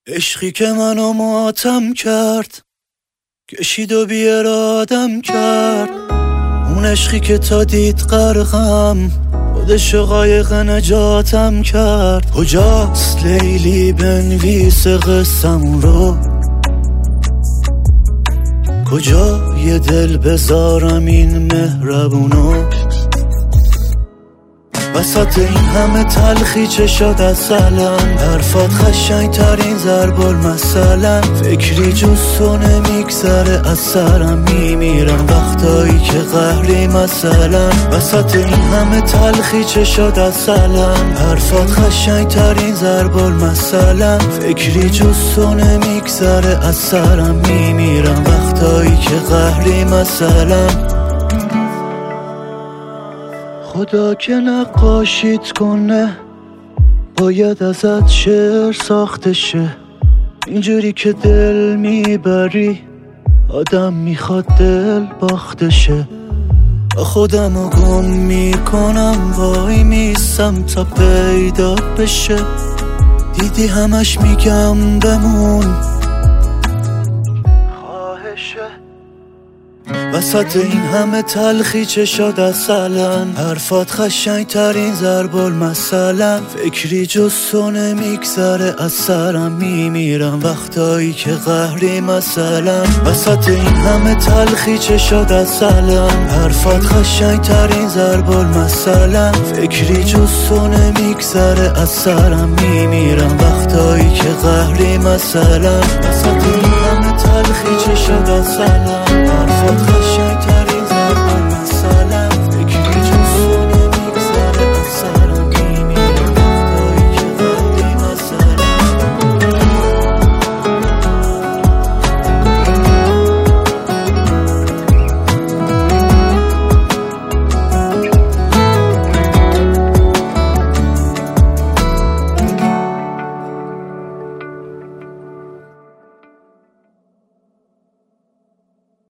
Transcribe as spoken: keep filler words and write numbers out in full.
عشقی که منو ماتم کرد، کشید و بی ارادم کرد. اون عشقی که تا دید غرقم، خودشو قایق نجاتم کرد. کجاست لیلی بنویس قصه‌مون رو؟ کجا یه دل بذارم این مهربونو؟ وسط این همه تلخی چه شد اصلا؟ حرفات قشنگ ترین ضرب المثلن. فکری جز تو نمیگذره از سرم، میمیرم وقتایی که قهری مثلا. وسط این همه تلخی چه شد اصلا؟ حرفات قشنگ ترین ضرب المثلن. فکری جز تو نمیگذره از سرم، میمیرم وقتایی که قهری مثلا. خدا که نقاشیت کنه، باید ازت شعر ساخته شه. اینجوری که دل میبری، آدم میخواد دل باخته شه. خودمو گم میکنم، وای میستم تا پیدا بشه. دیدی همش میگم بمون، خواهشه. وسط این همه تلخی چه شد اصلا؟ حرفات قشنگ ترین ضرب المثلن. فکری جز تو نمیگذره از سرم، میمیرم وقتایی که قهری مثلا. وسط این همه تلخی چه شد اصلا؟ حرفات قشنگ ترین ضرب المثلن. فکری جز تو نمیگذره از سرم، میمیرم وقتایی که قهری مثلا. وسط این همه تلخی چه شد اصلا؟ حرفات قشنگ